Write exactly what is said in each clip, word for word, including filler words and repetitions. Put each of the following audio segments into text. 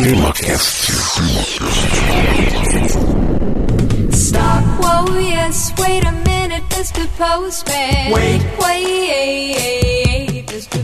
TemaCast. Stop, whoa, yes, wait a minute, mister Postman. Wait. Wait, mister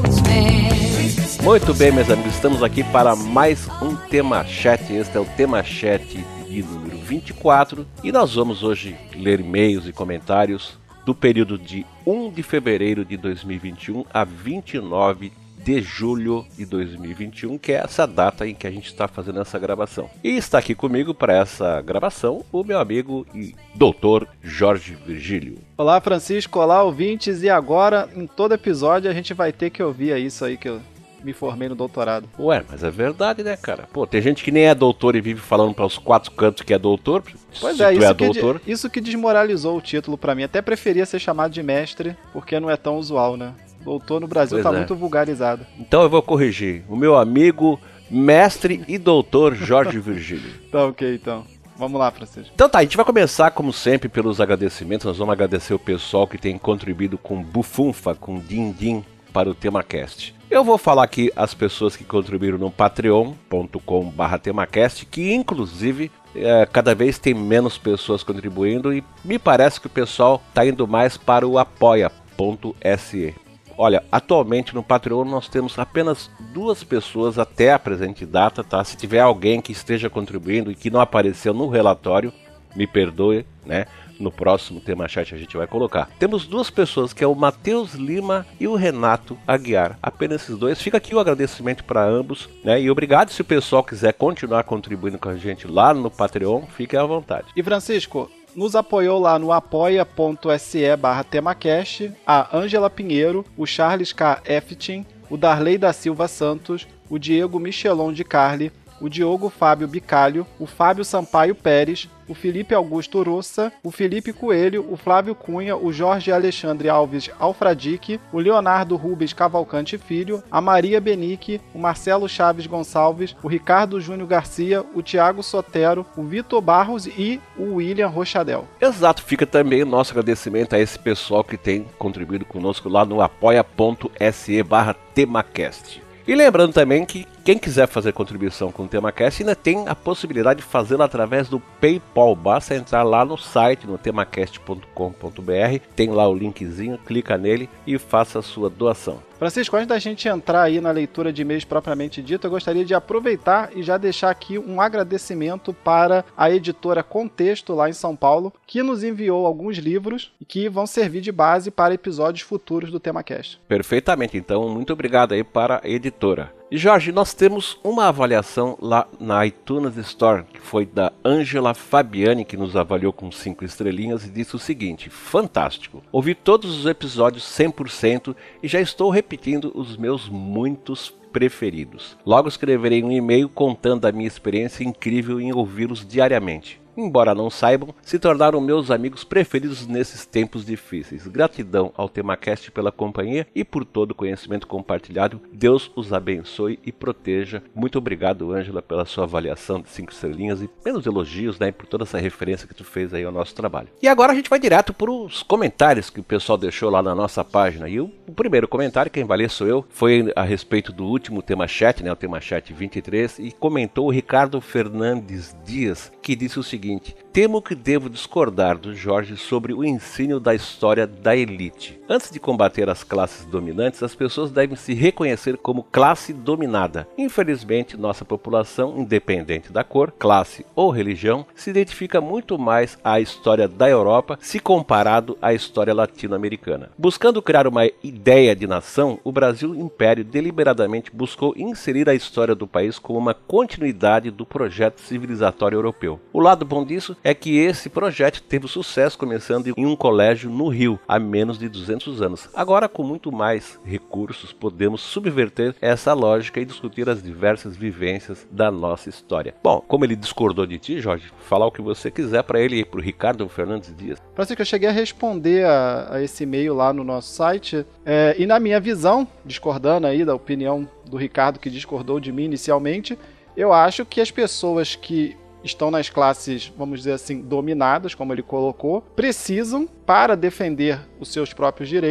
Postman. Muito bem, meus amigos, estamos aqui para mais um Tema Chat. Este é o Tema Chat de número vinte e quatro e nós vamos hoje ler e-mails e comentários do período de primeiro de fevereiro de dois mil e vinte e um a vinte e nove de julho de dois mil e vinte e um, que é essa data em que a gente está fazendo essa gravação. E está aqui comigo para essa gravação o meu amigo e doutor Jorge Virgílio. Olá, Francisco, olá, ouvintes, e agora em todo episódio a gente vai ter que ouvir isso aí que eu me formei no doutorado. Ué, mas é verdade, né, cara? Pô, tem gente que nem é doutor e vive falando para os quatro cantos que é doutor. Pois Se é, tu isso, é que doutor. De, isso que desmoralizou o título pra mim. Até preferia ser chamado de mestre, porque não é tão usual, né? Doutor no Brasil Pois tá é. muito vulgarizado. Então eu vou corrigir. O meu amigo, mestre e doutor Jorge Virgílio. Tá ok, então. Vamos lá, Francisco. Então tá, a gente vai começar, como sempre, pelos agradecimentos. Nós vamos agradecer o pessoal que tem contribuído com bufunfa, com din-din para o TemaCast. Eu vou falar aqui as pessoas que contribuíram no patreon ponto com barra temacast, que inclusive é, cada vez tem menos pessoas contribuindo e me parece que o pessoal está indo mais para o apoia ponto se. Olha, atualmente no Patreon nós temos apenas duas pessoas até a presente data, tá? Se tiver alguém que esteja contribuindo e que não apareceu no relatório, me perdoe, né? No próximo Tema Chat a gente vai colocar. Temos duas pessoas, que é o Matheus Lima e o Renato Aguiar. Apenas esses dois. Fica aqui o agradecimento para ambos, né? E obrigado. Se o pessoal quiser continuar contribuindo com a gente lá no Patreon, fique à vontade. E Francisco, nos apoiou lá no apoia ponto se barra temacast a Ângela Pinheiro, o Charles K. Eftin, o Darley da Silva Santos, o Diego Michelon de Carli, o Diogo Fábio Bicalho, o Fábio Sampaio Pérez, o Felipe Augusto Rossa, o Felipe Coelho, o Flávio Cunha, o Jorge Alexandre Alves Alfradique, o Leonardo Rubens Cavalcante Filho, a Maria Benique, o Marcelo Chaves Gonçalves, o Ricardo Júnior Garcia, o Tiago Sotero, o Vitor Barros e o William Rochadel. Exato, fica também o nosso agradecimento a esse pessoal que tem contribuído conosco lá no apoia ponto se barra temacast. E lembrando também que quem quiser fazer contribuição com o TemaCast ainda tem a possibilidade de fazê-lo através do PayPal. Basta entrar lá no site, no temacast ponto com ponto br, tem lá o linkzinho, clica nele e faça a sua doação. Francisco, antes da gente entrar aí na leitura de e-mails propriamente dito, eu gostaria de aproveitar e já deixar aqui um agradecimento para a editora Contexto, lá em São Paulo, que nos enviou alguns livros e que vão servir de base para episódios futuros do TemaCast. Perfeitamente, então muito obrigado aí para a editora. E Jorge, nós temos uma avaliação lá na iTunes Store, que foi da Ângela Fabiani, que nos avaliou com cinco estrelinhas e disse o seguinte: fantástico, ouvi todos os episódios cem por cento e já estou repetindo os meus muitos preferidos. Logo escreverei um e-mail contando a minha experiência incrível em ouvi-los diariamente. Embora não saibam, se tornaram meus amigos preferidos nesses tempos difíceis. Gratidão ao TemaCast pela companhia e por todo o conhecimento compartilhado. Deus os abençoe e proteja. Muito obrigado, Ângela, pela sua avaliação de cinco estrelinhas e pelos elogios, né, e por toda essa referência que tu fez aí ao nosso trabalho. E agora a gente vai direto para os comentários que o pessoal deixou lá na nossa página. E o, o primeiro comentário, quem vai ler sou eu, foi a respeito do último Tema Chat, né, o Tema Chat vinte e três, e comentou o Ricardo Fernandes Dias, que disse o seguinte: temo que devo discordar do Jorge sobre o ensino da história da elite. Antes de combater as classes dominantes, as pessoas devem se reconhecer como classe dominada. Infelizmente, nossa população, independente da cor, classe ou religião, se identifica muito mais à história da Europa se comparado à história latino-americana. Buscando criar uma ideia de nação, o Brasil Império deliberadamente buscou inserir a história do país como uma continuidade do projeto civilizatório europeu. O lado bom disso é que esse projeto teve sucesso começando em um colégio no Rio há menos de duzentos anos. Agora, com muito mais recursos, podemos subverter essa lógica e discutir as diversas vivências da nossa história. Bom, como ele discordou de ti, Jorge, falar o que você quiser para ele e para o Ricardo Fernandes Dias. Francisco, eu cheguei a responder a, a esse e-mail lá no nosso site, é, e na minha visão, discordando aí da opinião do Ricardo, que discordou de mim inicialmente, eu acho que as pessoas que estão nas classes, vamos dizer assim, dominadas, como ele colocou, precisam, para defender os seus próprios direitos,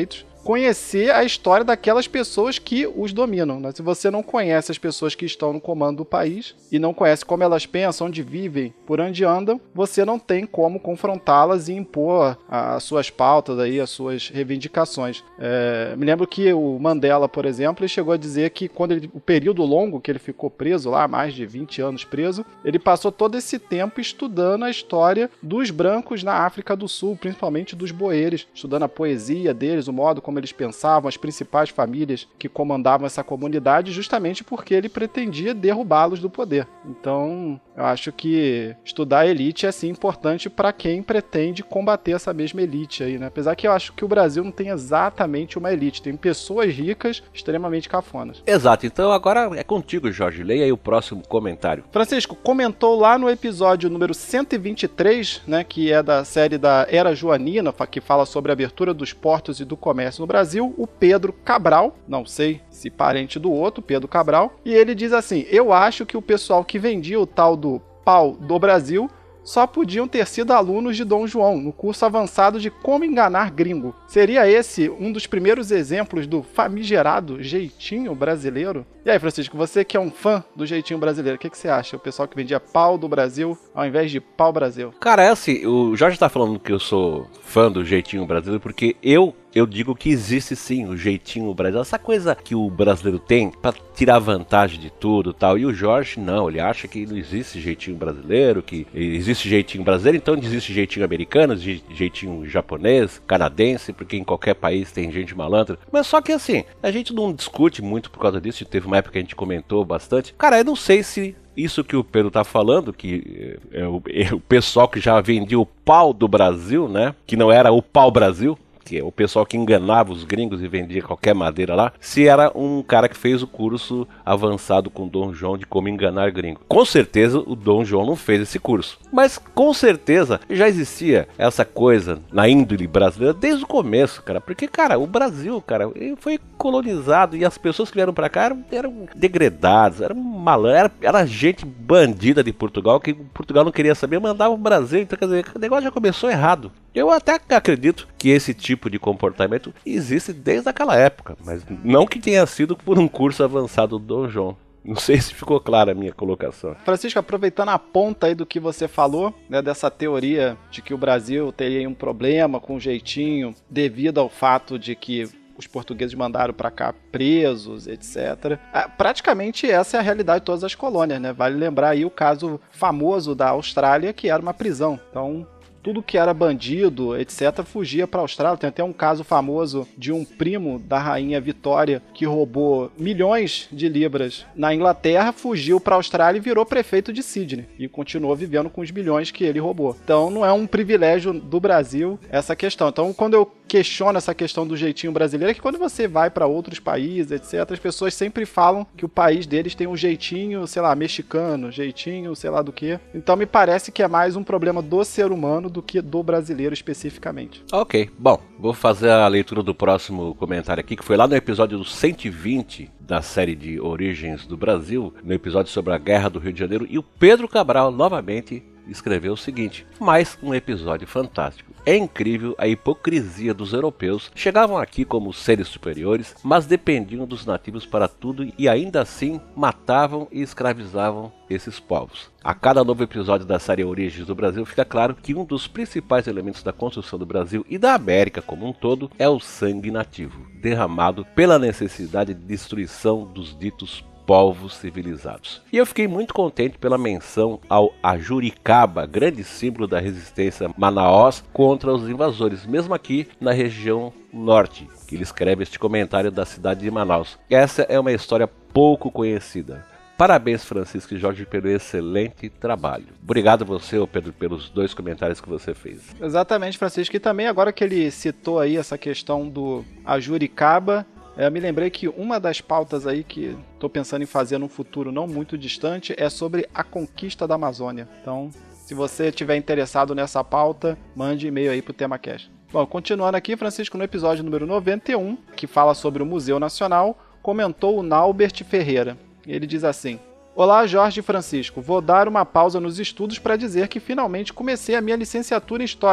conhecer a história daquelas pessoas que os dominam, né? Se você não conhece as pessoas que estão no comando do país e não conhece como elas pensam, onde vivem, por onde andam, você não tem como confrontá-las e impor as suas pautas, aí, as suas reivindicações. É, me lembro que o Mandela, por exemplo, ele chegou a dizer que quando ele, o período longo que ele ficou preso lá, mais de vinte anos preso, ele passou todo esse tempo estudando a história dos brancos na África do Sul, principalmente dos boeres, estudando a poesia deles, o modo como eles pensavam, as principais famílias que comandavam essa comunidade, justamente porque ele pretendia derrubá-los do poder. Então, eu acho que estudar a elite é sim importante para quem pretende combater essa mesma elite aí, né? Apesar que eu acho que o Brasil não tem exatamente uma elite, tem pessoas ricas extremamente cafonas. Exato, então agora é contigo, Jorge. Leia aí o próximo comentário. Francisco, comentou lá no episódio número cento e vinte e três, né, que é da série da Era Joanina, que fala sobre a abertura dos portos e do comércio no Brasil, o Pedro Cabral, não sei se parente do outro, Pedro Cabral, e ele diz assim: eu acho que o pessoal que vendia o tal do pau do Brasil só podiam ter sido alunos de Dom João, no curso avançado de Como Enganar Gringo. Seria esse um dos primeiros exemplos do famigerado jeitinho brasileiro? E aí, Francisco, você que é um fã do jeitinho brasileiro, o que, que você acha? O pessoal que vendia pau do Brasil ao invés de pau Brasil? Cara, é assim, o Jorge tá falando que eu sou fã do jeitinho brasileiro porque eu, eu digo que existe sim o jeitinho brasileiro. Essa coisa que o brasileiro tem pra tirar vantagem de tudo e tal. E o Jorge, não, ele acha que não existe jeitinho brasileiro, que existe jeitinho brasileiro, então existe jeitinho americano, jeitinho japonês, canadense, porque em qualquer país tem gente malandra. Mas só que assim, a gente não discute muito por causa disso, teve uma época que a gente comentou bastante. Cara, eu não sei se isso que o Pedro tá falando, que é o, é o pessoal que já vendia o pau do Brasil, né? Que não era o pau Brasil, que é o pessoal que enganava os gringos e vendia qualquer madeira lá, se era um cara que fez o curso avançado com o Dom João de como enganar gringo. Com certeza o Dom João não fez esse curso, mas com certeza já existia essa coisa na índole brasileira desde o começo, cara, porque, cara, o Brasil, cara, ele foi colonizado e as pessoas que vieram pra cá eram, eram degredadas, eram malandros, era, era gente bandida de Portugal, que Portugal não queria saber, mandava o Brasil, então quer dizer, o negócio já começou errado. Eu até acredito que esse tipo de comportamento existe desde aquela época, mas não que tenha sido por um curso avançado do Dom João. Não sei se ficou clara a minha colocação. Francisco, aproveitando a ponta aí do que você falou, né, dessa teoria de que o Brasil teria um problema com o jeitinho devido ao fato de que os portugueses mandaram para cá presos, etcétera. Ah, praticamente essa é a realidade de todas as colônias, né? Vale lembrar aí o caso famoso da Austrália, que era uma prisão. Então, tudo que era bandido, etcétera, fugia para a Austrália. Tem até um caso famoso de um primo da rainha Vitória que roubou milhões de libras na Inglaterra, fugiu para a Austrália e virou prefeito de Sydney. E continuou vivendo com os milhões que ele roubou. Então não é um privilégio do Brasil essa questão. Então quando eu questiono essa questão do jeitinho brasileiro, é que quando você vai para outros países, etcétera, as pessoas sempre falam que o país deles tem um jeitinho, sei lá, mexicano, jeitinho, sei lá do que. Então me parece que é mais um problema do ser humano do que do brasileiro especificamente. Ok, bom, vou fazer a leitura do próximo comentário aqui, que foi lá no episódio do cento e vinte da série de Origens do Brasil, no episódio sobre a Guerra do Rio de Janeiro, e o Pedro Cabral novamente escreveu o seguinte: mais um episódio fantástico. É incrível a hipocrisia dos europeus. Chegavam aqui como seres superiores, mas dependiam dos nativos para tudo e ainda assim matavam e escravizavam esses povos. A cada novo episódio da série Origens do Brasil fica claro que um dos principais elementos da construção do Brasil e da América como um todo é o sangue nativo, derramado pela necessidade de destruição dos ditos povos civilizados. E eu fiquei muito contente pela menção ao Ajuricaba, grande símbolo da resistência manaós contra os invasores, mesmo aqui na região norte, que ele escreve este comentário da cidade de Manaus. Essa é uma história pouco conhecida. Parabéns, Francisco e Jorge, pelo excelente trabalho. Obrigado a você, Pedro, pelos dois comentários que você fez. Exatamente, Francisco. E também agora que ele citou aí essa questão do Ajuricaba, eu me lembrei que uma das pautas aí que estou pensando em fazer num futuro não muito distante é sobre a conquista da Amazônia. Então, se você estiver interessado nessa pauta, mande e-mail aí para o TemaCast. Bom, continuando aqui, Francisco, no episódio número noventa e um, que fala sobre o Museu Nacional, comentou o Naubert Ferreira. Ele diz assim: olá, Jorge e Francisco. Vou dar uma pausa nos estudos para dizer que finalmente comecei a minha licenciatura em História.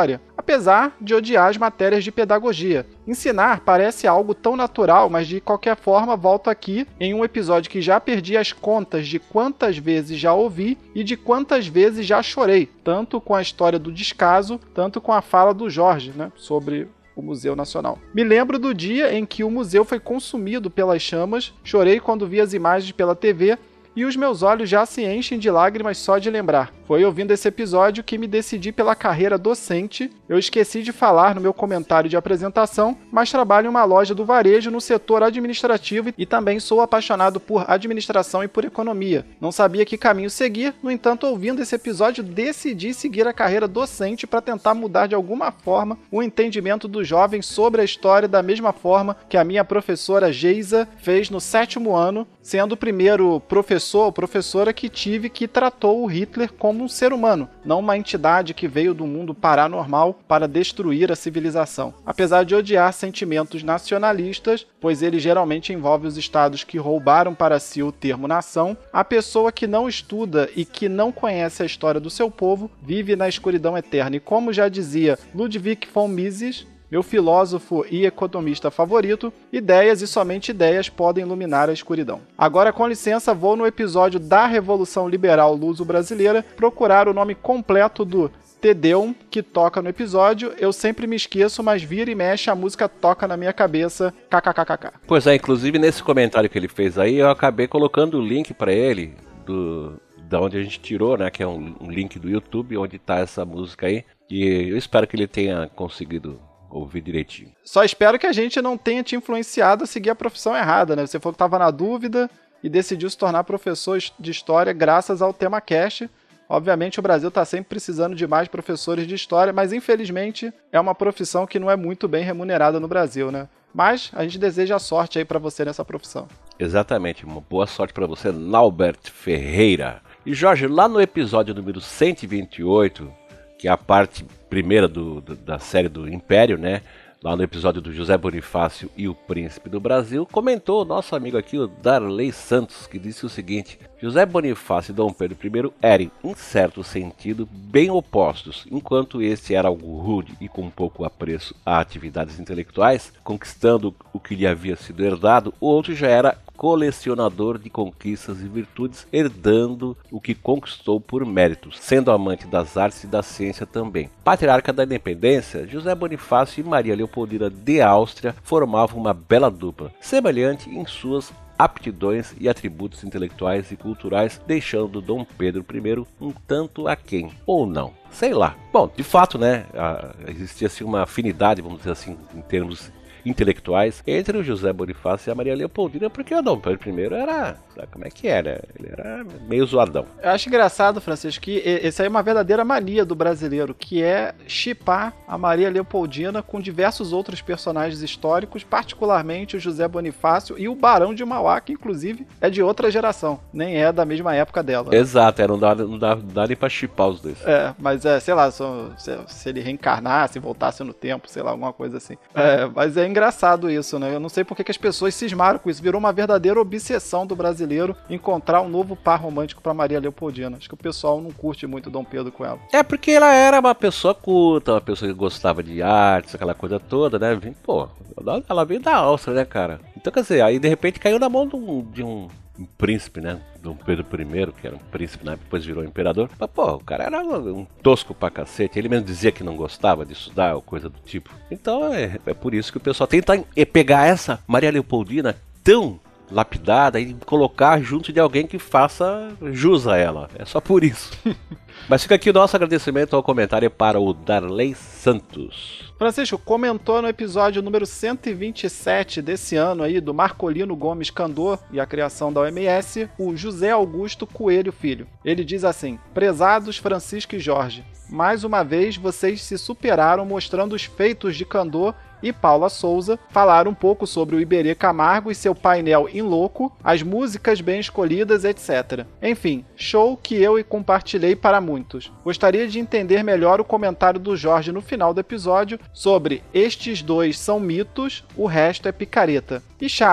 apesar de odiar as matérias de pedagogia. Ensinar parece algo tão natural, mas de qualquer forma volto aqui em um episódio que já perdi as contas de quantas vezes já ouvi e de quantas vezes já chorei, tanto com a história do descaso, tanto com a fala do Jorge, né, sobre o Museu Nacional. Me lembro do dia em que o museu foi consumido pelas chamas, chorei quando vi as imagens pela T V e os meus olhos já se enchem de lágrimas só de lembrar. Foi ouvindo esse episódio que me decidi pela carreira docente. Eu esqueci de falar no meu comentário de apresentação, mas trabalho em uma loja do varejo no setor administrativo e também sou apaixonado por administração e por economia. Não sabia que caminho seguir, no entanto, ouvindo esse episódio, decidi seguir a carreira docente para tentar mudar de alguma forma o entendimento dos jovens sobre a história, da mesma forma que a minha professora Geisa fez no sétimo ano, sendo o primeiro professor ou professora que tive que tratou o Hitler como um ser humano, não uma entidade que veio do mundo paranormal para destruir a civilização. Apesar de odiar sentimentos nacionalistas, pois ele geralmente envolve os estados que roubaram para si o termo nação, a pessoa que não estuda e que não conhece a história do seu povo vive na escuridão eterna. E como já dizia Ludwig von Mises, meu filósofo e economista favorito, ideias e somente ideias podem iluminar a escuridão. Agora, com licença, vou no episódio da Revolução Liberal Luso-Brasileira procurar o nome completo do Te Deum que toca no episódio. Eu sempre me esqueço, mas vira e mexe a música toca na minha cabeça. Kkkk. Pois é, inclusive nesse comentário que ele fez aí, eu acabei colocando o link para ele do... da onde a gente tirou, né, que é um, um link do YouTube onde tá essa música aí. E eu espero que ele tenha conseguido ouvir direitinho. Só espero que a gente não tenha te influenciado a seguir a profissão errada, né? Você falou que estava na dúvida e decidiu se tornar professor de história graças ao TemaCast. Obviamente o Brasil está sempre precisando de mais professores de história, mas infelizmente é uma profissão que não é muito bem remunerada no Brasil, né? Mas a gente deseja sorte aí para você nessa profissão. Exatamente, uma boa sorte para você, Naubert Ferreira. E Jorge, lá no episódio número cento e vinte e oito, que é a parte primeira do, do, da série do Império, né? Lá no episódio do José Bonifácio e o Príncipe do Brasil, comentou o nosso amigo aqui, o Darley Santos, que disse o seguinte: José Bonifácio e Dom Pedro I eram, em certo sentido, bem opostos. Enquanto este era algo rude e com pouco apreço a atividades intelectuais, conquistando o que lhe havia sido herdado, o outro já era colecionador de conquistas e virtudes, herdando o que conquistou por méritos, sendo amante das artes e da ciência também. Patriarca da Independência, José Bonifácio e Maria Leopoldina de Áustria formavam uma bela dupla, semelhante em suas aptidões e atributos intelectuais e culturais, deixando Dom Pedro I um tanto aquém, ou não, sei lá. Bom, de fato, né, existia assim, uma afinidade, vamos dizer assim, em termos intelectuais entre o José Bonifácio e a Maria Leopoldina, porque o Dom Pedro I era, sabe como é que era? Ele era meio zoadão. Eu acho engraçado, Francisco, que esse aí é uma verdadeira mania do brasileiro, que é shippar a Maria Leopoldina com diversos outros personagens históricos, particularmente o José Bonifácio e o Barão de Mauá, que inclusive é de outra geração, nem é da mesma época dela. Né? Exato, é, não dá, não dá, não dá nem pra shippar os dois. É, mas é, sei lá, só, se, se ele reencarnasse, voltasse no tempo, sei lá, alguma coisa assim. É, mas é engraçado isso, né? Eu não sei porque que as pessoas cismaram com isso. Virou uma verdadeira obsessão do brasileiro encontrar um novo par romântico pra Maria Leopoldina. Acho que o pessoal não curte muito Dom Pedro com ela. É porque ela era uma pessoa culta, uma pessoa que gostava de artes, aquela coisa toda, né? Pô, ela veio da Áustria, né, cara? Então, quer dizer, aí de repente caiu na mão de um, de um, um príncipe, né? Dom Pedro I, que era um príncipe, né? Depois virou imperador. Mas, pô, o cara era um tosco pra cacete. Ele mesmo dizia que não gostava de estudar ou coisa do tipo. Então, é, é por isso que o pessoal tenta pegar essa Maria Leopoldina tão lapidada e colocar junto de alguém que faça jus a ela. É só por isso. Mas fica aqui o nosso agradecimento ao comentário para o Darley Santos. Francisco, comentou no episódio número cento e vinte e sete desse ano aí, do Marcolino Gomes Candor e a criação da O M S, o José Augusto Coelho Filho. Ele diz assim: prezados Francisco e Jorge, mais uma vez vocês se superaram mostrando os feitos de Candor e Paula Souza, falaram um pouco sobre o Iberê Camargo e seu painel em louco, as músicas bem escolhidas, etcétera. Enfim, show que eu compartilhei para muitos. Gostaria de entender melhor o comentário do Jorge no final do episódio sobre estes dois são mitos, o resto é picareta. E Chagas,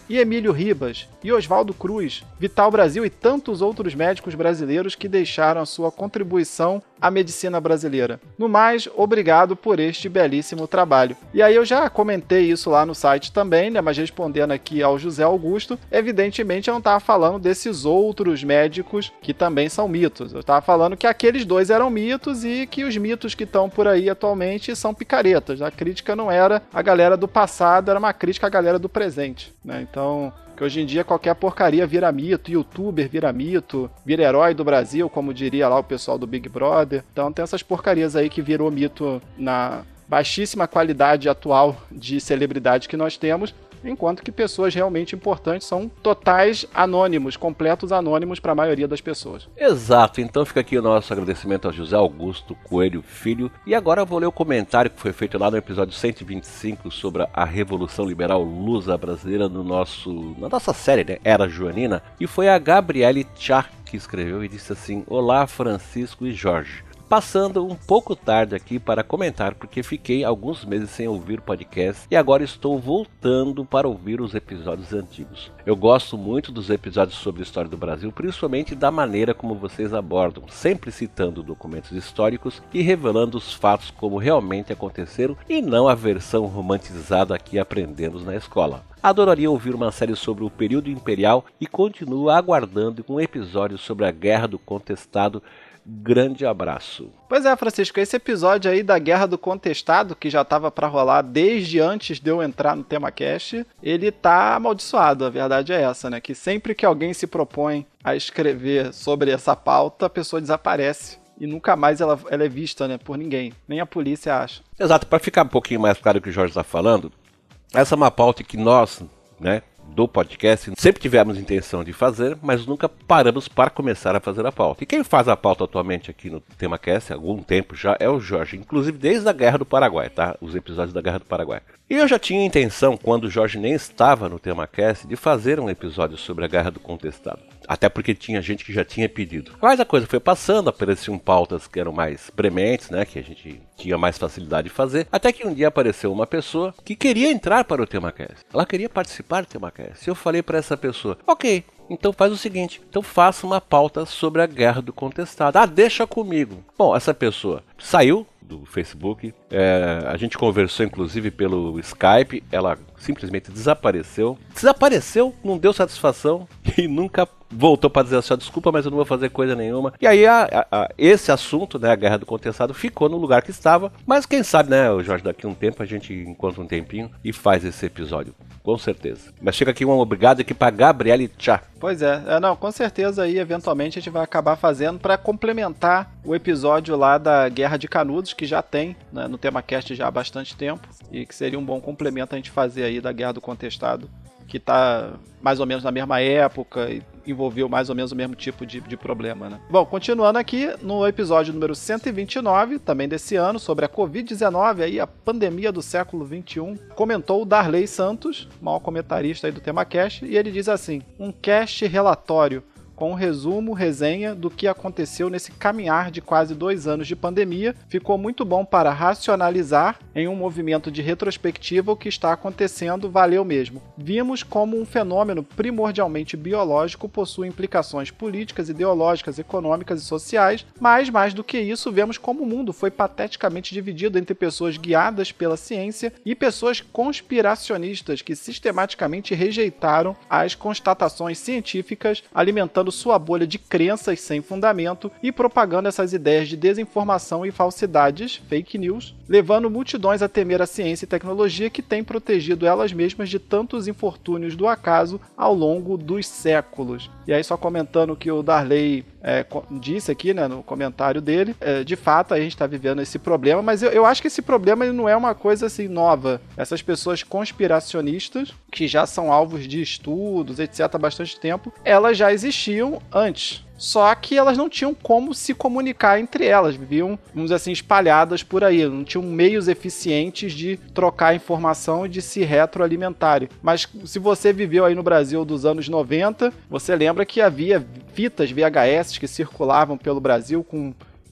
e Emílio Ribas, e Oswaldo Cruz, Vital Brasil e tantos outros médicos brasileiros que deixaram a sua contribuição à medicina brasileira. No mais, obrigado por este belíssimo trabalho. E aí eu já comentei isso lá no site também, né, mas respondendo aqui ao José Augusto, evidentemente eu não estava falando desses outros médicos que também são mitos. Eu estava falando que aqueles dois eram mitos e que os mitos que estão por aí atualmente são picaretas. A crítica não era a galera do passado, era uma crítica à galera do presente, né? Então, que hoje em dia qualquer porcaria vira mito, youtuber vira mito, vira herói do Brasil, como diria lá o pessoal do Big Brother. Então tem essas porcarias aí que virou mito na baixíssima qualidade atual de celebridade que nós temos, enquanto que pessoas realmente importantes são totais anônimos, completos anônimos para a maioria das pessoas. Exato, então fica aqui o nosso agradecimento ao José Augusto Coelho Filho. E agora eu vou ler o comentário que foi feito lá no episódio cento e vinte e cinco sobre a Revolução Liberal Lusa Brasileira no nosso, na nossa série, né, Era Joanina. E foi a Gabriele Tchá que escreveu e disse assim: Olá Francisco e Jorge. Passando um pouco tarde aqui para comentar, porque fiquei alguns meses sem ouvir o podcast e agora estou voltando para ouvir os episódios antigos. Eu gosto muito dos episódios sobre a história do Brasil, principalmente da maneira como vocês abordam, sempre citando documentos históricos e revelando os fatos como realmente aconteceram e não a versão romantizada que aprendemos na escola. Adoraria ouvir uma série sobre o período imperial e continuo aguardando um episódio sobre a Guerra do Contestado. Grande abraço. Pois é, Francisco, esse episódio aí da Guerra do Contestado, que já estava para rolar desde antes de eu entrar no TemaCast, ele tá amaldiçoado, a verdade é essa, né? Que sempre que alguém se propõe a escrever sobre essa pauta, a pessoa desaparece. E nunca mais ela, ela é vista, né, por ninguém. Nem a polícia acha. Exato, para ficar um pouquinho mais claro o que o Jorge está falando, essa é uma pauta que nós, né, do podcast, sempre tivemos intenção de fazer, mas nunca paramos para começar a fazer a pauta. E quem faz a pauta atualmente aqui no TemaCast, há algum tempo já, é o Jorge, inclusive desde a Guerra do Paraguai, tá? Os episódios da Guerra do Paraguai. E eu já tinha intenção, quando o Jorge nem estava no TemaCast, de fazer um episódio sobre a Guerra do Contestado. Até porque tinha gente que já tinha pedido. Mas a coisa foi passando, apareciam pautas que eram mais prementes, né? Que a gente tinha mais facilidade de fazer. Até que um dia apareceu uma pessoa que queria entrar para o TemaCast. Ela queria participar do TemaCast. E eu falei para essa pessoa: ok, então faz o seguinte, então faça uma pauta sobre a Guerra do Contestado. Ah, deixa comigo. Bom, essa pessoa saiu do Facebook, é, a gente conversou inclusive pelo Skype, ela simplesmente desapareceu. Desapareceu, não deu satisfação e nunca voltou para dizer assim: desculpa, mas eu não vou fazer coisa nenhuma. E aí a, a, a, esse assunto, né, a Guerra do Contestado, ficou no lugar que estava. Mas quem sabe, né, Jorge, daqui a um tempo a gente encontra um tempinho e faz esse episódio. Com certeza. Mas chega aqui um obrigado aqui para Gabriele Tchá. Pois é, é, não, com certeza aí eventualmente a gente vai acabar fazendo para complementar o episódio lá da Guerra de Canudos, que já tem, né, no TemaCast já há bastante tempo, e que seria um bom complemento a gente fazer aí da Guerra do Contestado, que tá mais ou menos na mesma época e envolveu mais ou menos o mesmo tipo de, de problema, né? Bom, continuando aqui no episódio número cento e vinte e nove, também desse ano, sobre a covid dezenove, aí, a pandemia do século vinte e um, comentou o Darley Santos, maior comentarista aí do TemaCast, e ele diz assim: um cast relatório com um resumo, resenha do que aconteceu nesse caminhar de quase dois anos de pandemia. Ficou muito bom para racionalizar em um movimento de retrospectiva o que está acontecendo, valeu mesmo. Vimos como um fenômeno primordialmente biológico possui implicações políticas, ideológicas, econômicas e sociais, mas mais do que isso, vemos como o mundo foi pateticamente dividido entre pessoas guiadas pela ciência e pessoas conspiracionistas que sistematicamente rejeitaram as constatações científicas, alimentando sua bolha de crenças sem fundamento e propagando essas ideias de desinformação e falsidades, fake news, levando multidões a temer a ciência e tecnologia que têm protegido elas mesmas de tantos infortúnios do acaso ao longo dos séculos. E aí, só comentando o que o Darley é, disse aqui, né, no comentário dele, é, de fato a gente está vivendo esse problema, mas eu, eu acho que esse problema ele não é uma coisa assim nova. Essas pessoas conspiracionistas, que já são alvos de estudos, etcétera, há bastante tempo, elas já existiam antes. Só que elas não tinham como se comunicar entre elas, viviam, vamos dizer assim, espalhadas por aí, não tinham meios eficientes de trocar informação e de se retroalimentarem. Mas se você viveu aí no Brasil dos anos noventa, você lembra que havia fitas V H S que circulavam pelo Brasil com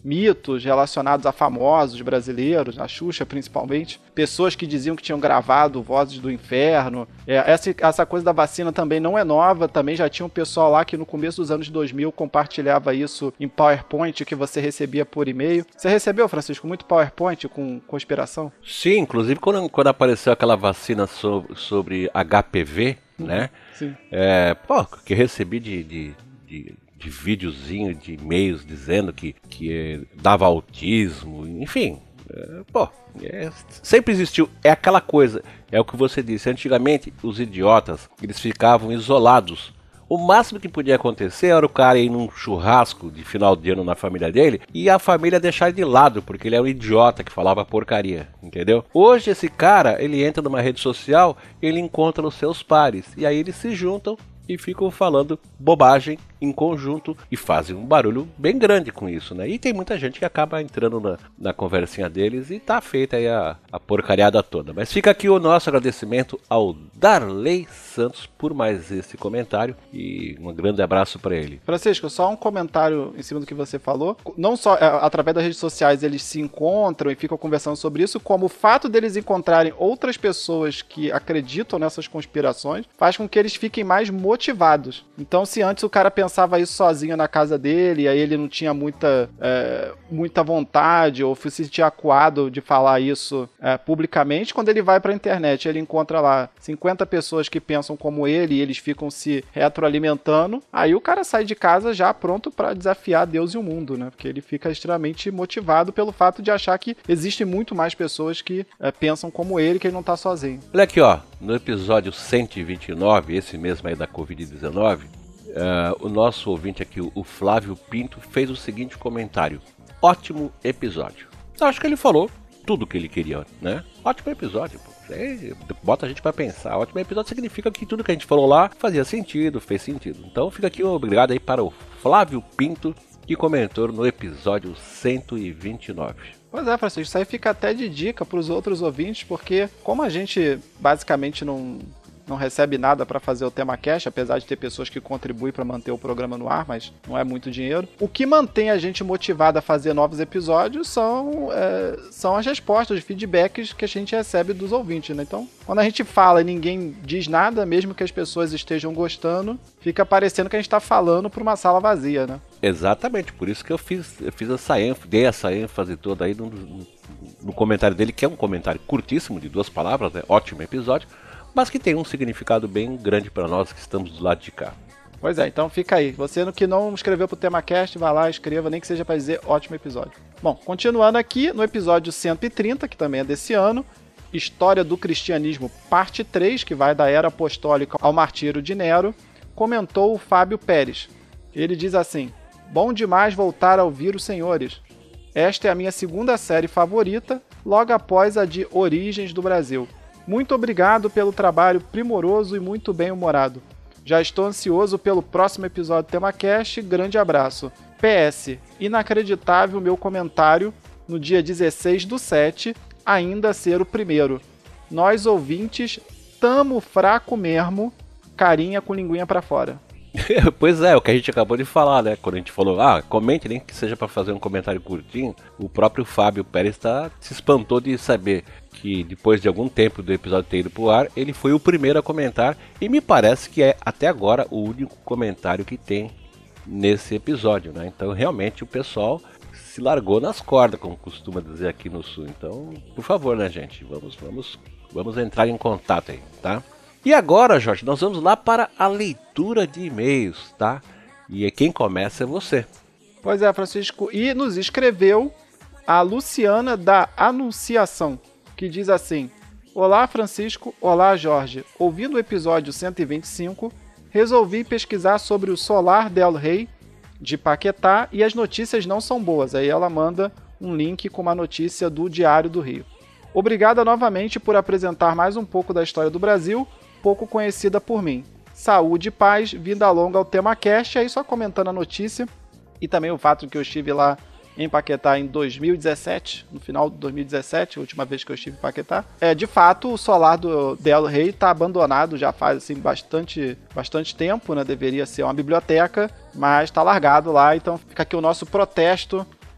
mitos relacionados a famosos brasileiros, a Xuxa principalmente, pessoas que diziam que tinham gravado Vozes do Inferno. É, essa, essa coisa da vacina também não é nova, também já tinha um pessoal lá que no começo dos anos dois mil compartilhava isso em PowerPoint que você recebia por e-mail. Você recebeu, Francisco, muito PowerPoint com conspiração? Sim, inclusive quando, quando apareceu aquela vacina so, sobre H P V, uhum, né? Sim. É, pô, que recebi de... de, de... de videozinho, de e-mails dizendo que, que é, dava autismo, enfim, é, pô, é, sempre existiu, é aquela coisa, é o que você disse, antigamente os idiotas, eles ficavam isolados, o máximo que podia acontecer era o cara ir num churrasco de final de ano na família dele e a família deixar de lado, porque ele é um idiota que falava porcaria, entendeu? Hoje esse cara, ele entra numa rede social, ele encontra os seus pares, e aí eles se juntam e ficam falando bobagem em conjunto e fazem um barulho bem grande com isso, né? E tem muita gente que acaba entrando na, na conversinha deles e tá feita aí a, a porcariada toda. Mas fica aqui o nosso agradecimento ao Darley Santos por mais esse comentário e um grande abraço para ele. Francisco, só um comentário em cima do que você falou. Não só é, através das redes sociais eles se encontram e ficam conversando sobre isso, como o fato deles encontrarem outras pessoas que acreditam nessas conspirações faz com que eles fiquem mais motivados. Então, se antes o cara pensava isso sozinho na casa dele, e aí ele não tinha muita, é, muita vontade ou se sentia acuado de falar isso é, publicamente, quando ele vai pra internet, ele encontra lá cinquenta pessoas que pensam como ele e eles ficam se retroalimentando, aí o cara sai de casa já pronto pra desafiar Deus e o mundo, né? Porque ele fica extremamente motivado pelo fato de achar que existem muito mais pessoas que é, pensam como ele, que ele não tá sozinho. Olha aqui, ó, no episódio cento e vinte e nove, esse mesmo aí da covid dezenove, Uh, o nosso ouvinte aqui, o Flávio Pinto, fez o seguinte comentário: ótimo episódio. Eu acho que ele falou tudo o que ele queria, né? Ótimo episódio, pô. É, bota a gente pra pensar. Ótimo episódio significa que tudo que a gente falou lá fazia sentido, fez sentido. Então fica aqui um obrigado aí para o Flávio Pinto, que comentou no episódio cento e vinte e nove. Pois é, Francisco, isso aí fica até de dica pros outros ouvintes, porque como a gente basicamente não... não recebe nada para fazer o TemaCast, apesar de ter pessoas que contribuem para manter o programa no ar, mas não é muito dinheiro. O que mantém a gente motivado a fazer novos episódios são, é, são as respostas, os feedbacks que a gente recebe dos ouvintes, né? Então, quando a gente fala e ninguém diz nada, mesmo que as pessoas estejam gostando, fica parecendo que a gente está falando para uma sala vazia, né? Exatamente, por isso que eu fiz, eu fiz essa ênfase, dei essa ênfase toda aí no, no, no comentário dele, que é um comentário curtíssimo, de duas palavras, né? Ótimo episódio, mas que tem um significado bem grande para nós que estamos do lado de cá. Pois é, então fica aí. Você que não escreveu pro TemaCast, vai lá, escreva, nem que seja para dizer ótimo episódio. Bom, continuando aqui, no episódio cento e trinta, que também é desse ano, História do Cristianismo, parte três, que vai da Era Apostólica ao Martírio de Nero, comentou o Fábio Pérez. Ele diz assim: bom demais voltar a ouvir os senhores. Esta é a minha segunda série favorita, logo após a de Origens do Brasil. Muito obrigado pelo trabalho primoroso e muito bem humorado. Já estou ansioso pelo próximo episódio do TemaCast. Grande abraço. P S. Inacreditável meu comentário no dia dezesseis do sete, ainda ser o primeiro. Nós ouvintes, tamo fraco mesmo, carinha com linguinha pra fora. Pois é, o que a gente acabou de falar, né? Quando a gente falou, ah, comente, nem que seja para fazer um comentário curtinho, o próprio Fábio Pérez tá, se espantou de saber que depois de algum tempo do episódio ter ido pro ar, ele foi o primeiro a comentar e me parece que é até agora o único comentário que tem nesse episódio, né? Então realmente o pessoal se largou nas cordas, como costuma dizer aqui no Sul. Então, por favor, né, gente? Vamos, vamos, vamos entrar em contato aí, tá? E agora, Jorge, nós vamos lá para a leitura de e-mails, tá? E quem começa é você. Pois é, Francisco. E nos escreveu a Luciana da Anunciação, que diz assim: olá, Francisco. Olá, Jorge. Ouvindo o episódio cento e vinte e cinco, resolvi pesquisar sobre o Solar del Rey de Paquetá e as notícias não são boas. Aí ela manda um link com uma notícia do Diário do Rio. Obrigada novamente por apresentar mais um pouco da história do Brasil, pouco conhecida por mim. Saúde e paz, vida longa ao TemaCast. Aí só comentando a notícia e também o fato de que eu estive lá em Paquetá em dois mil e dezessete, no final de dois mil e dezessete, a última vez que eu estive em Paquetá. É, de fato, o solar do Del Rey está abandonado já faz assim, bastante, bastante tempo, né? Deveria ser uma biblioteca, mas está largado lá, então fica aqui o nosso protesto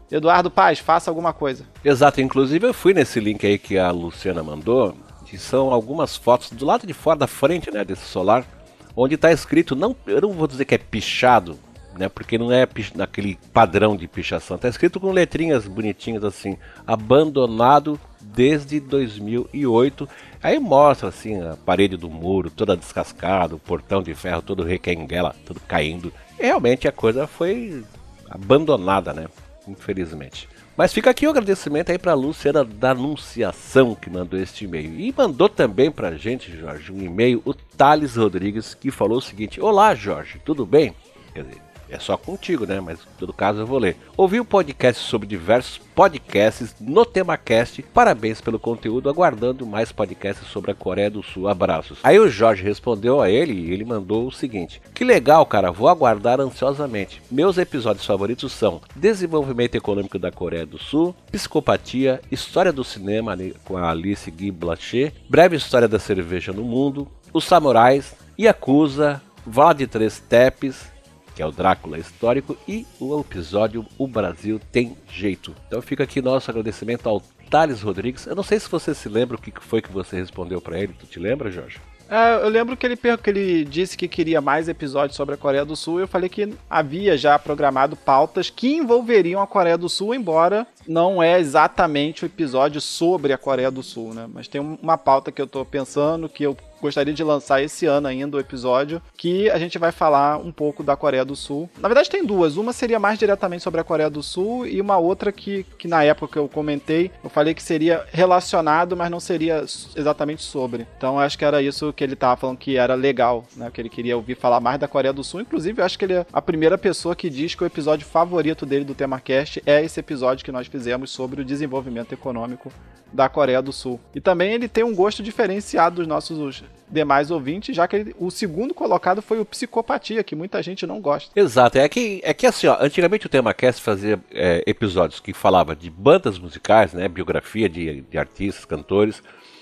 Eduardo Paz, faça alguma coisa. Exato, inclusive eu fui nesse link aí que a Luciana mandou, que são algumas fotos do lado de fora da frente, né, desse solar, onde está escrito, não, eu não vou dizer que é pichado, né, porque não é naquele padrão de pichação, está escrito com letrinhas bonitinhas assim, abandonado desde dois mil e oito, aí mostra assim a parede do muro toda descascada, o portão de ferro todo requenguela, tudo caindo, e realmente a coisa foi abandonada, né, infelizmente. Mas fica aqui o agradecimento aí para a Luciana da Anunciação, que mandou este e-mail. E mandou também para a gente, Jorge, um e-mail, o Thales Rodrigues, que falou o seguinte: olá, Jorge, tudo bem? Quer dizer, é só contigo, né? Mas, em todo caso, eu vou ler. Ouvi o podcast sobre diversos podcasts no TemaCast. Parabéns pelo conteúdo, aguardando mais podcasts sobre a Coreia do Sul. Abraços. Aí o Jorge respondeu a ele e ele mandou o seguinte: que legal, cara, vou aguardar ansiosamente. Meus episódios favoritos são Desenvolvimento Econômico da Coreia do Sul, Psicopatia, História do Cinema com a Alice Guy Blaché, Breve História da Cerveja no Mundo, Os Samurais, Yakuza, Vala de Três Tepes, que é o Drácula histórico, e o episódio O Brasil Tem Jeito. Então fica aqui nosso agradecimento ao Thales Rodrigues. Eu não sei se você se lembra o que foi que você respondeu para ele. Tu te lembra, Jorge? É, eu lembro que ele, que ele disse que queria mais episódios sobre a Coreia do Sul, e eu falei que havia já programado pautas que envolveriam a Coreia do Sul, embora não é exatamente o episódio sobre a Coreia do Sul, né? Mas tem uma pauta que eu tô pensando, que eu gostaria de lançar esse ano ainda o episódio, que a gente vai falar um pouco da Coreia do Sul. Na verdade tem duas, uma seria mais diretamente sobre a Coreia do Sul e uma outra que, que na época que eu comentei, eu falei que seria relacionado, mas não seria exatamente sobre. Então acho que era isso que ele tava falando que era legal, né? Que ele queria ouvir falar mais da Coreia do Sul. Inclusive eu acho que ele é a primeira pessoa que diz que o episódio favorito dele do TemaCast é esse episódio que nós fizemos sobre o desenvolvimento econômico da Coreia do Sul. E também ele tem um gosto diferenciado dos nossos demais ouvintes, já que ele, o segundo colocado foi o Psicopatia, que muita gente não gosta. Exato, é que, é que assim, ó, antigamente o TemaCast fazia é, episódios que falava de bandas musicais, né, biografia de, de artistas, cantores,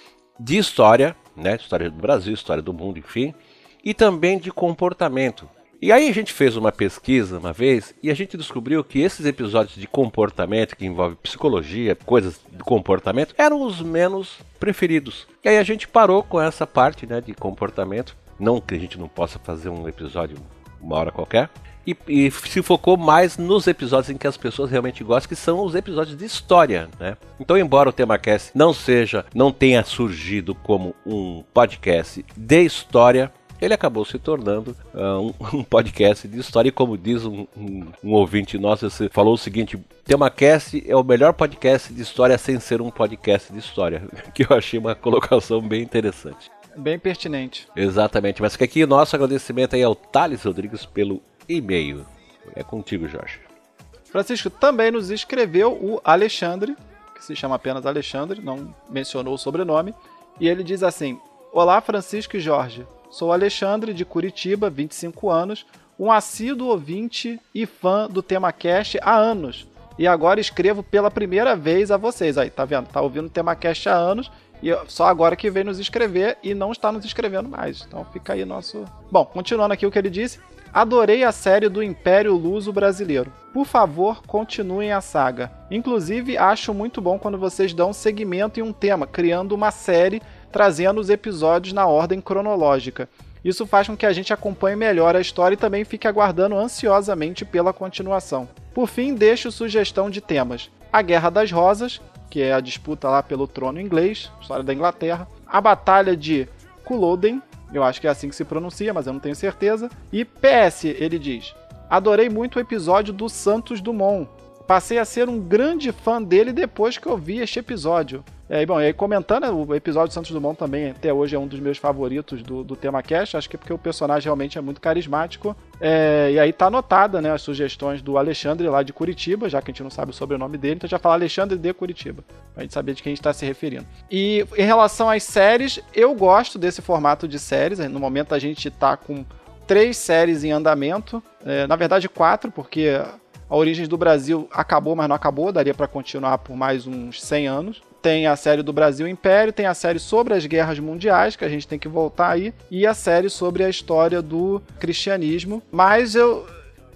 de história, né, história do Brasil, história do mundo, enfim, e também de comportamento. E aí a gente fez uma pesquisa uma vez e a gente descobriu que esses episódios de comportamento, que envolvem psicologia, coisas de comportamento, eram os menos preferidos. E aí a gente parou com essa parte, né, de comportamento. Não que a gente não possa fazer um episódio uma hora qualquer. E, e se focou mais nos episódios em que as pessoas realmente gostam, que são os episódios de história, né? Então, embora o TemaCast não seja, não tenha surgido como um podcast de história, ele acabou se tornando uh, um, um podcast de história. E como diz um, um, um ouvinte nosso, você falou o seguinte: TemaCast é o melhor podcast de história sem ser um podcast de história. Que eu achei uma colocação bem interessante. Bem pertinente. Exatamente, mas fica aqui o nosso agradecimento aí ao Thales Rodrigues pelo e-mail. É contigo, Jorge. Francisco, também nos escreveu o Alexandre, que se chama apenas Alexandre, não mencionou o sobrenome, e ele diz assim: olá, Francisco e Jorge. Sou Alexandre, de Curitiba, vinte e cinco anos, um assíduo ouvinte e fã do TemaCast há anos. E agora escrevo pela primeira vez a vocês. Aí, tá vendo? Tá ouvindo o TemaCast há anos e só agora que veio nos escrever e não está nos escrevendo mais. Então fica aí nosso... Bom, continuando aqui o que ele disse. Adorei a série do Império Luso Brasileiro. Por favor, continuem a saga. Inclusive, acho muito bom quando vocês dão segmento em um tema, criando uma série trazendo os episódios na ordem cronológica. Isso faz com que a gente acompanhe melhor a história e também fique aguardando ansiosamente pela continuação. Por fim, deixo sugestão de temas: a Guerra das Rosas, que é a disputa lá pelo trono inglês, história da Inglaterra, a Batalha de Culloden, eu acho que é assim que se pronuncia, mas eu não tenho certeza, e P S, ele diz: adorei muito o episódio do Santos Dumont. Passei a ser um grande fã dele depois que eu vi este episódio. É, bom, e aí comentando, o episódio do Santos Dumont também até hoje é um dos meus favoritos do, do TemaCast, acho que é porque o personagem realmente é muito carismático. É, e aí tá anotada, né, as sugestões do Alexandre lá de Curitiba, já que a gente não sabe o sobrenome dele, então já fala Alexandre de Curitiba, pra gente saber de quem a gente está se referindo. E em relação às séries, eu gosto desse formato de séries. No momento a gente tá com três séries em andamento, é, na verdade quatro, porque a Origens do Brasil acabou, mas não acabou, daria para continuar por mais uns cem anos. Tem a série do Brasil Império, tem a série sobre as guerras mundiais, que a gente tem que voltar aí, e a série sobre a história do cristianismo. Mas eu,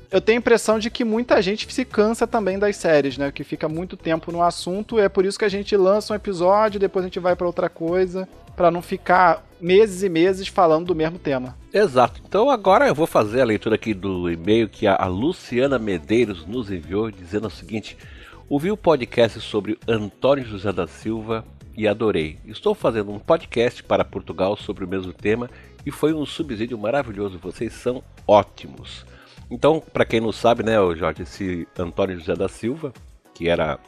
Eu tenho a impressão de que muita gente se cansa também das séries, né? Que fica muito tempo no assunto. É por isso que a gente lança um episódio, depois a gente vai pra outra coisa, pra não ficar meses e meses falando do mesmo tema. Exato. Então agora eu vou fazer a leitura aqui do e-mail que a Luciana Medeiros nos enviou, dizendo o seguinte: ouvi o podcast sobre Antônio José da Silva e adorei. Estou fazendo um podcast para Portugal sobre o mesmo tema e foi um subsídio maravilhoso. Vocês são ótimos. Então, para quem não sabe, né, Jorge, esse Antônio José da Silva, que era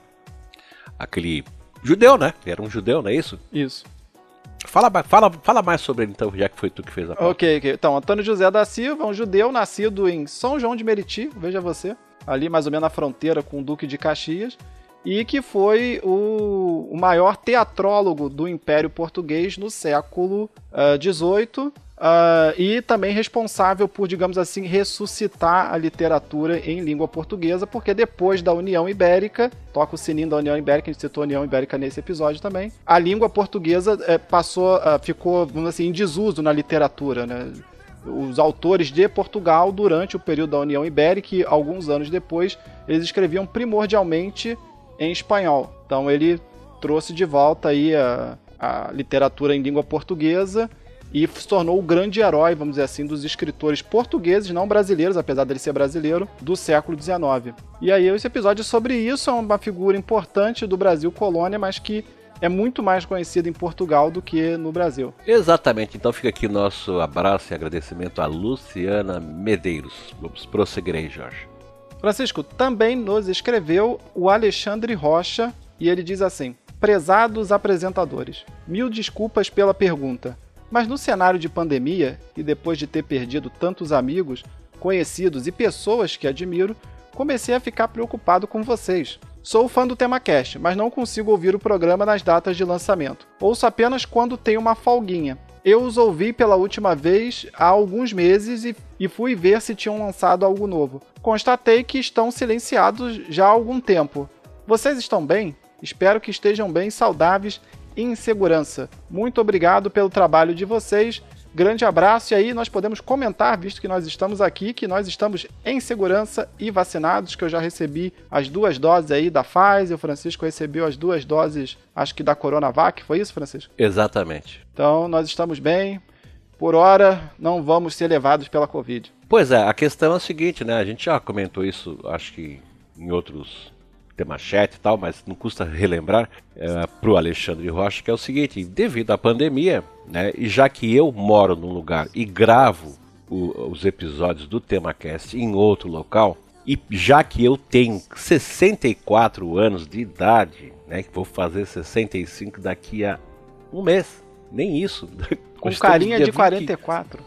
aquele judeu, né? Ele era um judeu, não é isso? Isso. Fala, fala, fala mais sobre ele, então, já que foi tu que fez a pauta. Ok, ok. Então, Antônio José da Silva é um judeu nascido em São João de Meriti, veja você, ali mais ou menos na fronteira com o Duque de Caxias, e que foi o, o maior teatrólogo do Império Português no século dezoito, uh, Uh, e também responsável por, digamos assim, ressuscitar a literatura em língua portuguesa, porque depois da União Ibérica, toca o sininho da União Ibérica, a gente citou a União Ibérica nesse episódio também, a língua portuguesa eh, passou, uh, ficou, vamos dizer assim, em desuso na literatura, né? Os autores de Portugal, durante o período da União Ibérica e alguns anos depois, eles escreviam primordialmente em espanhol. Então ele trouxe de volta aí a, a literatura em língua portuguesa e se tornou o grande herói, vamos dizer assim, dos escritores portugueses, não brasileiros, apesar dele ser brasileiro, do século dezenove. E aí esse episódio é sobre isso, é uma figura importante do Brasil colônia, mas que é muito mais conhecido em Portugal do que no Brasil. Exatamente, então fica aqui o nosso abraço e agradecimento a Luciana Medeiros. Vamos prosseguir aí, Jorge. Francisco, também nos escreveu o Alexandre Rocha, e ele diz assim: prezados apresentadores, mil desculpas pela pergunta, mas no cenário de pandemia, e depois de ter perdido tantos amigos, conhecidos e pessoas que admiro, comecei a ficar preocupado com vocês. Sou fã do TemaCast, mas não consigo ouvir o programa nas datas de lançamento. Ouço apenas quando tenho uma folguinha. Eu os ouvi pela última vez há alguns meses e, e fui ver se tinham lançado algo novo. Constatei que estão silenciados já há algum tempo. Vocês estão bem? Espero que estejam bem, saudáveis e em segurança. Muito obrigado pelo trabalho de vocês. Grande abraço, e aí nós podemos comentar, visto que nós estamos aqui, que nós estamos em segurança e vacinados, que eu já recebi as duas doses aí da Pfizer, o Francisco recebeu as duas doses, acho que da Coronavac, foi isso, Francisco? Exatamente. Então nós estamos bem, por hora não vamos ser levados pela Covid. Pois é, a questão é a seguinte, né, a gente já comentou isso, acho que em outros temas chat e tal, mas não custa relembrar é, para o Alexandre Rocha, que é o seguinte: devido à pandemia, né, e já que eu moro num lugar e gravo o, os episódios do TemaCast em outro local, e já que eu tenho sessenta e quatro anos de idade, né, que vou fazer sessenta e cinco daqui a um mês, nem isso. Com carinha de quarenta e quatro.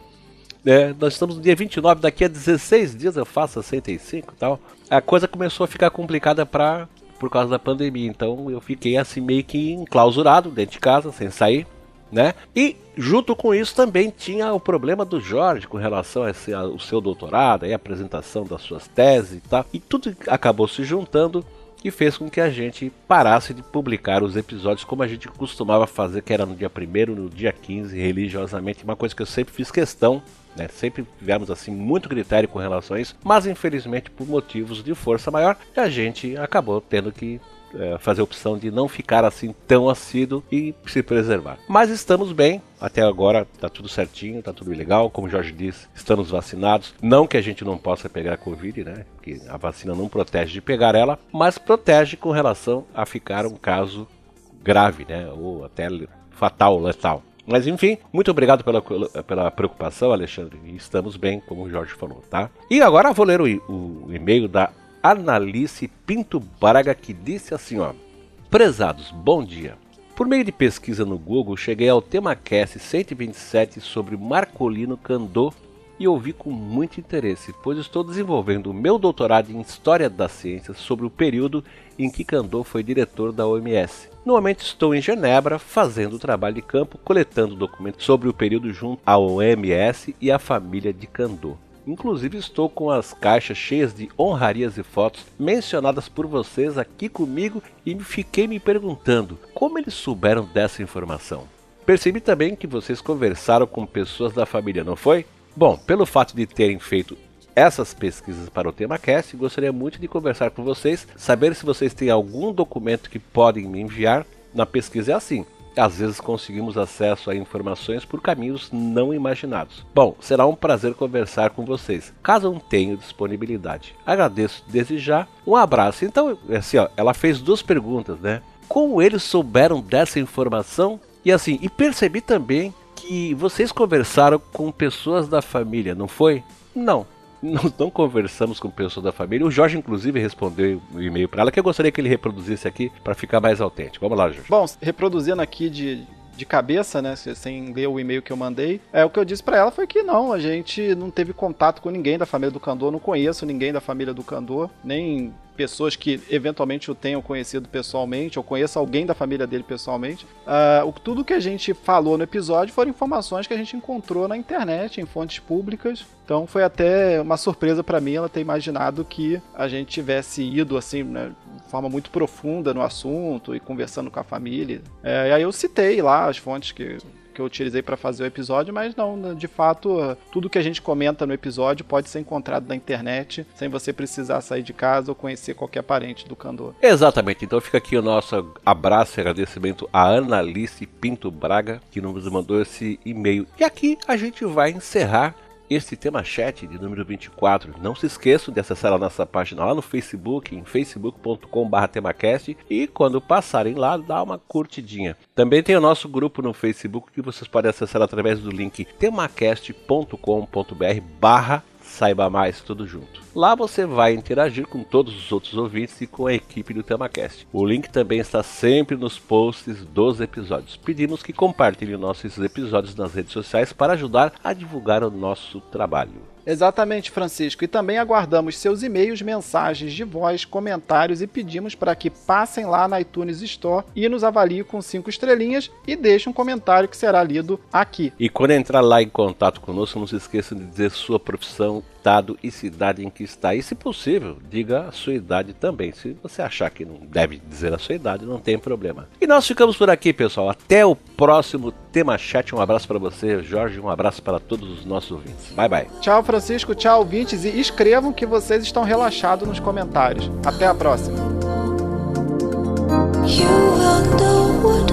É, nós estamos no dia vinte e nove, daqui a dezesseis dias eu faço sessenta e cinco e tal. A coisa começou a ficar complicada pra, por causa da pandemia, então eu fiquei assim meio que enclausurado dentro de casa, sem sair, né? E junto com isso também tinha o problema do Jorge com relação ao seu doutorado, a apresentação das suas teses e tal. E tudo acabou se juntando e fez com que a gente parasse de publicar os episódios como a gente costumava fazer, que era no dia primeiro, no dia quinze, religiosamente, uma coisa que eu sempre fiz questão, né? Sempre tivemos assim muito critério com relação a isso, mas infelizmente por motivos de força maior, a gente acabou tendo que é, fazer a opção de não ficar assim tão assíduo e se preservar. Mas estamos bem, até agora tá tudo certinho, tá tudo legal, como o Jorge disse, estamos vacinados, não que a gente não possa pegar a Covid, né, porque a vacina não protege de pegar ela, mas protege com relação a ficar um caso grave, né, ou até fatal, letal. Mas enfim, muito obrigado pela, pela preocupação, Alexandre, e estamos bem, como o Jorge falou, tá? E agora eu vou ler o, o e-mail da Analice Pinto Braga, que disse assim, ó: prezados, bom dia. Por meio de pesquisa no Google, cheguei ao TemaCast cento e vinte e sete sobre Marcolino Candot e ouvi com muito interesse, pois estou desenvolvendo o meu doutorado em História das Ciências sobre o período em que Candot foi diretor da O M S. No momento estou em Genebra fazendo trabalho de campo, coletando documentos sobre o período junto à O M S e à família de Candot. Inclusive estou com as caixas cheias de honrarias e fotos mencionadas por vocês aqui comigo e fiquei me perguntando como eles souberam dessa informação. Percebi também que vocês conversaram com pessoas da família, não foi? Bom, pelo fato de terem feito essas pesquisas para o TemaCast e gostaria muito de conversar com vocês, saber se vocês têm algum documento que podem me enviar. Na pesquisa é assim. Às vezes conseguimos acesso a informações por caminhos não imaginados. Bom, será um prazer conversar com vocês, caso não tenham disponibilidade. Agradeço desde já, um abraço. Então, assim, ó, ela fez duas perguntas, né? Como eles souberam dessa informação? E assim, e percebi também que vocês conversaram com pessoas da família, não foi? Não. Nós não conversamos com pessoas da família. O Jorge, inclusive, respondeu o um e-mail para ela, que eu gostaria que ele reproduzisse aqui para ficar mais autêntico. Vamos lá, Jorge. Bom, reproduzindo aqui de, de cabeça, né, sem ler o e-mail que eu mandei, é, o que eu disse para ela foi que não, a gente não teve contato com ninguém da família do Candor, não conheço ninguém da família do Candor, nem pessoas que eventualmente o tenham conhecido pessoalmente, ou conheça alguém da família dele pessoalmente. Uh, o, tudo que a gente falou no episódio foram informações que a gente encontrou na internet, em fontes públicas. Então foi até uma surpresa para mim ela ter imaginado que a gente tivesse ido assim, né, de forma muito profunda no assunto e conversando com a família. É, e aí eu citei lá as fontes que... que eu utilizei para fazer o episódio, mas não, de fato, tudo que a gente comenta no episódio pode ser encontrado na internet, sem você precisar sair de casa ou conhecer qualquer parente do Candor. Exatamente, então fica aqui o nosso abraço e agradecimento à Analice Pinto Braga, que nos mandou esse e-mail. E aqui a gente vai encerrar esse tema chat de número vinte e quatro. Não se esqueçam de acessar a nossa página lá no Facebook, em facebook ponto com barra temacast, e quando passarem lá, dá uma curtidinha. Também tem o nosso grupo no Facebook que vocês podem acessar através do link temacast ponto com ponto br barra saiba mais, tudo junto. Lá você vai interagir com todos os outros ouvintes e com a equipe do TemaCast. O link também está sempre nos posts dos episódios. Pedimos que compartilhem nossos episódios nas redes sociais para ajudar a divulgar o nosso trabalho. Exatamente, Francisco. E também aguardamos seus e-mails, mensagens de voz, comentários e pedimos para que passem lá na iTunes Store e nos avaliem com cinco estrelinhas e deixem um comentário que será lido aqui. E quando entrar lá em contato conosco, não se esqueçam de dizer sua profissão, estado e cidade em que está. E, se possível, diga a sua idade também. Se você achar que não deve dizer a sua idade, não tem problema. E nós ficamos por aqui, pessoal. Até o próximo Tema Chat. Um abraço para você, Jorge. Um abraço para todos os nossos ouvintes. Bye, bye. Tchau, Francisco. Tchau, ouvintes. E escrevam que vocês estão relaxados nos comentários. Até a próxima. You will know what